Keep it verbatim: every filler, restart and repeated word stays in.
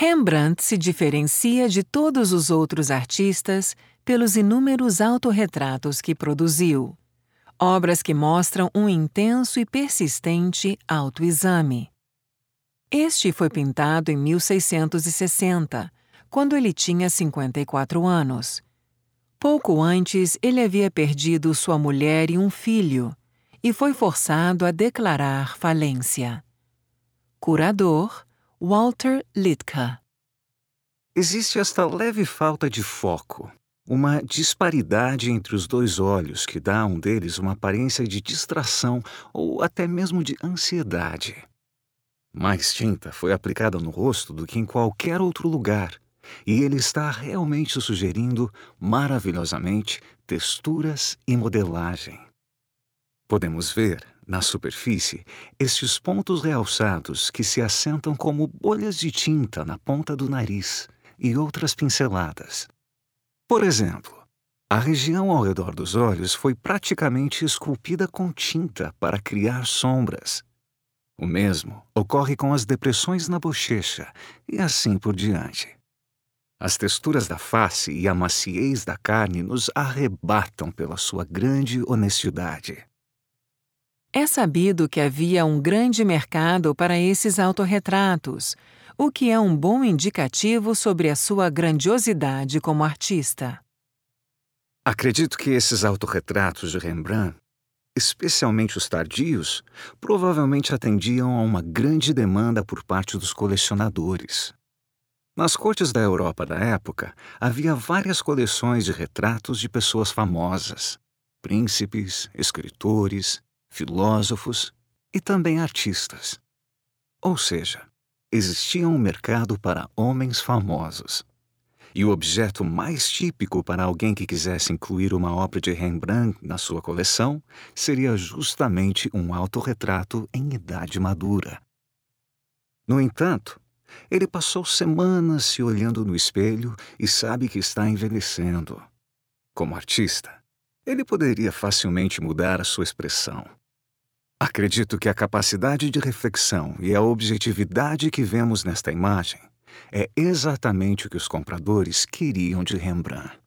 Rembrandt se diferencia de todos os outros artistas pelos inúmeros autorretratos que produziu, obras que mostram um intenso e persistente autoexame. Este foi pintado em mil seiscentos e sessenta, quando ele tinha cinquenta e quatro anos. Pouco antes, ele havia perdido sua mulher e um filho, e foi forçado a declarar falência. Curador Walter Liedtke. Existe esta leve falta de foco, uma disparidade entre os dois olhos que dá a um deles uma aparência de distração ou até mesmo de ansiedade. Mais tinta foi aplicada no rosto do que em qualquer outro lugar, e ele está realmente sugerindo, maravilhosamente, texturas e modelagem. Podemos ver, na superfície, estes pontos realçados que se assentam como bolhas de tinta na ponta do nariz e outras pinceladas. Por exemplo, a região ao redor dos olhos foi praticamente esculpida com tinta para criar sombras. O mesmo ocorre com as depressões na bochecha e assim por diante. As texturas da face e a maciez da carne nos arrebatam pela sua grande honestidade. É sabido que havia um grande mercado para esses autorretratos, o que é um bom indicativo sobre a sua grandiosidade como artista. Acredito que esses autorretratos de Rembrandt, especialmente os tardios, provavelmente atendiam a uma grande demanda por parte dos colecionadores. Nas cortes da Europa da época, havia várias coleções de retratos de pessoas famosas, príncipes, escritores, filósofos e também artistas. Ou seja, existia um mercado para homens famosos. E o objeto mais típico para alguém que quisesse incluir uma obra de Rembrandt na sua coleção seria justamente um autorretrato em idade madura. No entanto, ele passou semanas se olhando no espelho e sabe que está envelhecendo. Como artista, ele poderia facilmente mudar a sua expressão. Acredito que a capacidade de reflexão e a objetividade que vemos nesta imagem é exatamente o que os compradores queriam de Rembrandt.